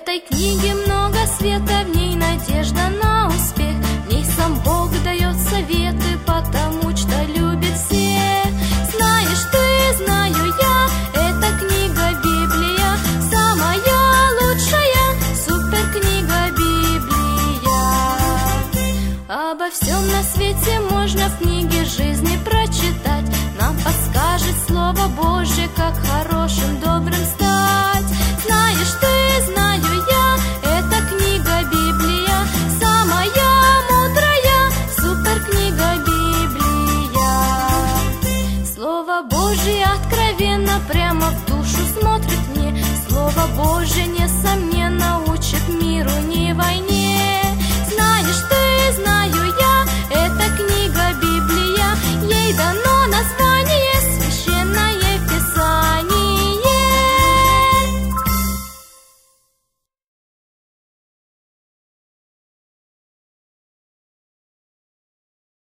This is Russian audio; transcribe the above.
этой книге много света, в ней надежда на успех. В ней сам Бог дает советы, потому что любит всех. Знаешь ты, знаю я, эта книга Библия, самая лучшая суперкнига Библия. Обо всем на свете можно в книге жизни прочитать. Нам подскажет Слово Божье, как хорошим, добрым стать. Знаешь ты, знаю я, эта книга Библия, самая мудрая суперкнига Библия. Слово Божье откровенно прямо в душу смотрит мне. Слово Божье, несомненно, учит миру не войне.